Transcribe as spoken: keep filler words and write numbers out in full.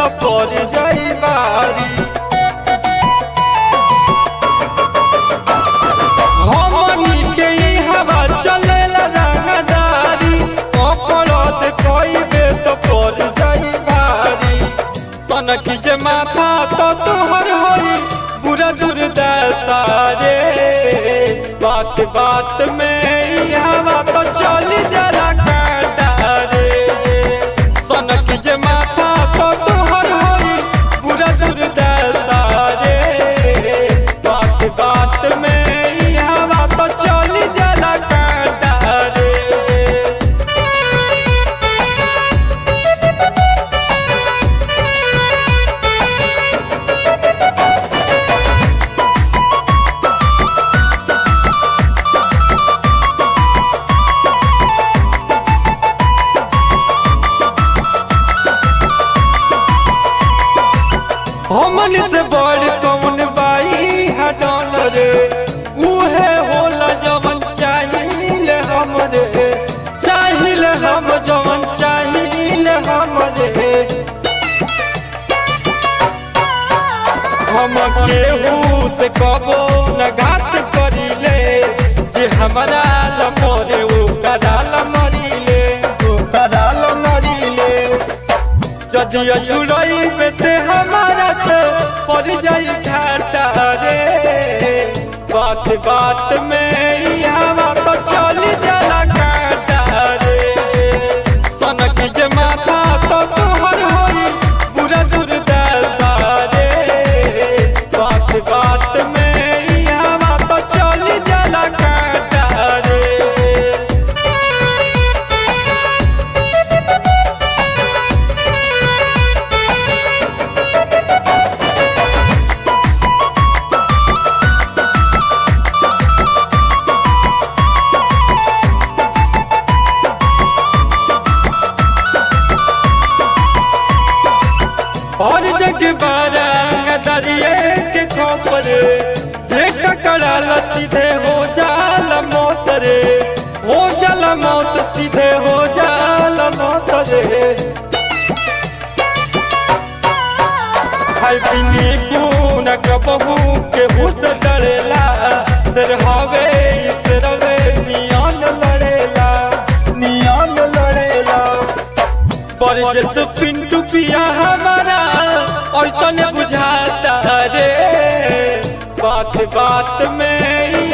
तो पड़ जाई बारी। हमनी के ई हवा चलेला रंगदारी, अपराध कइबे तो पड़ जाई भारी। तनकी जे माथा तो तोहर होई पूरा दुर्दशा रे। बात बात में ई हवा तो चल जाला काटा रे। तनकी जे माथा तो तोहर होई पूरा दुर्दशा रे। बात बात में ई हवा तो चल जाला काटा रे। हमन से बड़ कौन बाई हडल रे। उहे होला जवन चाहिए हमरे, चाहिए हम जवन चाहिए हमरे। हम केहू से कबो न घाट करिले, जे हमारा लमरे वो कराल मरिले, वो कराल मरिले। यदि अजुड़ई बेटे हमारा से पड़ जाई घाटा रे। बात बात में ई हवा तो चल जाला काटा रे। तनकी जे माथा तो तोहर होई पूरा दुर्दशा रे। बात बात में ई हवा तो चल जाला काटा रे। और जग बारंग दरिए के खोपर, जे टकराल सीधे हो जाल मौत रे। हो जाल मौत सीधे हो जाल मौत रे। हाय बिनी पून कबहू के हुस डरेला, सिर हवे सिरवे नियन लड़ेला, नियन लड़ेला। पर जैसे पिंटू पिया हमारा ऐसा बुझाता रे। बात बात में